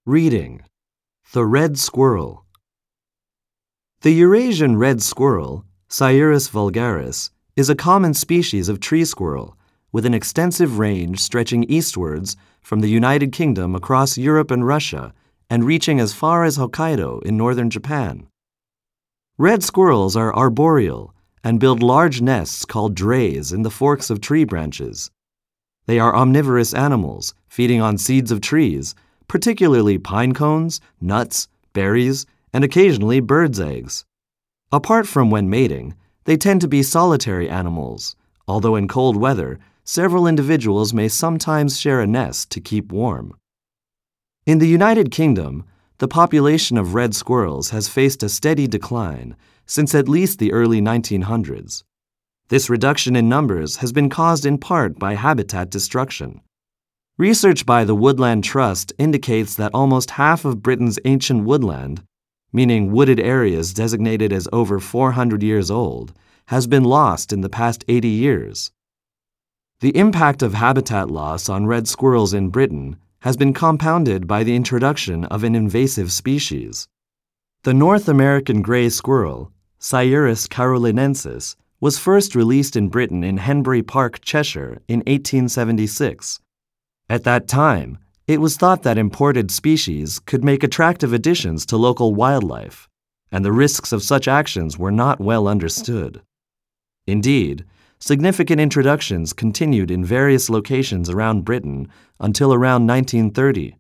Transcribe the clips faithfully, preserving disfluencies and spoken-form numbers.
Reading. The red squirrel. The Eurasian red squirrel, Sciurus vulgaris, is a common species of tree squirrel with an extensive range stretching eastwards from the United Kingdom across Europe and Russia and reaching as far as Hokkaido in northern Japan. Red squirrels are arboreal and build large nests called drays in the forks of tree branches. They are omnivorous animals, feeding on seeds of trees, particularly pine cones, nuts, berries, and occasionally birds' eggs. Apart from when mating, they tend to be solitary animals, although in cold weather, several individuals may sometimes share a nest to keep warm. In the United Kingdom, the population of red squirrels has faced a steady decline since at least the early nineteen hundreds. This reduction in numbers has been caused in part by habitat destruction. Research by the Woodland Trust indicates that almost half of Britain's ancient woodland, meaning wooded areas designated as over four hundred years old, has been lost in the past eighty years. The impact of habitat loss on red squirrels in Britain has been compounded by the introduction of an invasive species. The North American gray squirrel, Sciurus carolinensis, was first released in Britain in Henbury Park, Cheshire, in eighteen seventy-six. At that time, it was thought that imported species could make attractive additions to local wildlife, and the risks of such actions were not well understood. Indeed, significant introductions continued in various locations around Britain until around nineteen thirty.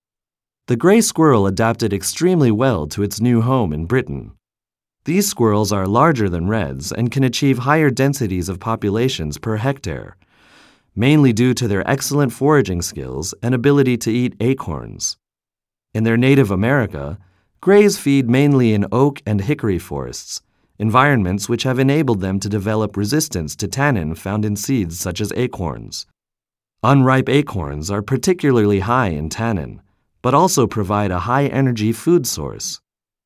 The gray squirrel adapted extremely well to its new home in Britain. These squirrels are larger than reds and can achieve higher densities of populations per hectare, mainly due to their excellent foraging skills and ability to eat acorns. In their native America, grays feed mainly in oak and hickory forests, environments which have enabled them to develop resistance to tannin found in seeds such as acorns. Unripe acorns are particularly high in tannin, but also provide a high-energy food source.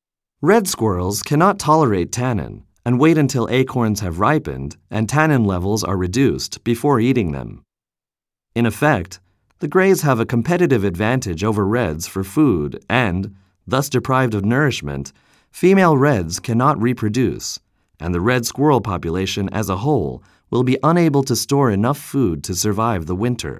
Red squirrels cannot tolerate tannin and wait until acorns have ripened and tannin levels are reduced before eating them. In effect, the grays have a competitive advantage over reds for food and, thus deprived of nourishment, female reds cannot reproduce, and the red squirrel population as a whole will be unable to store enough food to survive the winter.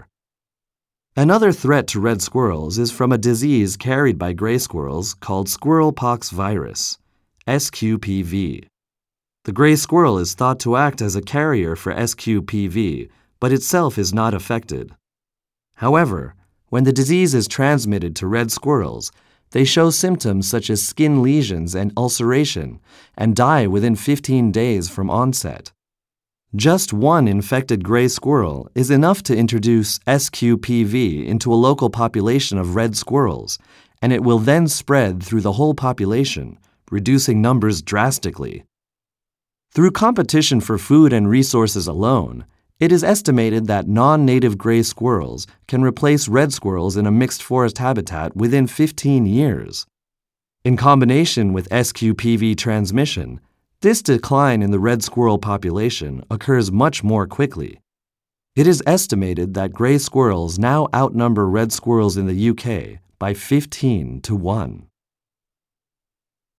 Another threat to red squirrels is from a disease carried by gray squirrels called squirrel pox virus, S Q P V. The gray squirrel is thought to act as a carrier for S Q P V, but itself is not affected. However, when the disease is transmitted to red squirrels, they show symptoms such as skin lesions and ulceration and die within fifteen days from onset. Just one infected gray squirrel is enough to introduce S Q P V into a local population of red squirrels, and it will then spread through the whole population, reducing numbers drastically. Through competition for food and resources alone, it is estimated that non-native gray squirrels can replace red squirrels in a mixed forest habitat within fifteen years. In combination with S Q P V transmission, this decline in the red squirrel population occurs much more quickly. It is estimated that gray squirrels now outnumber red squirrels in the U K by fifteen to one.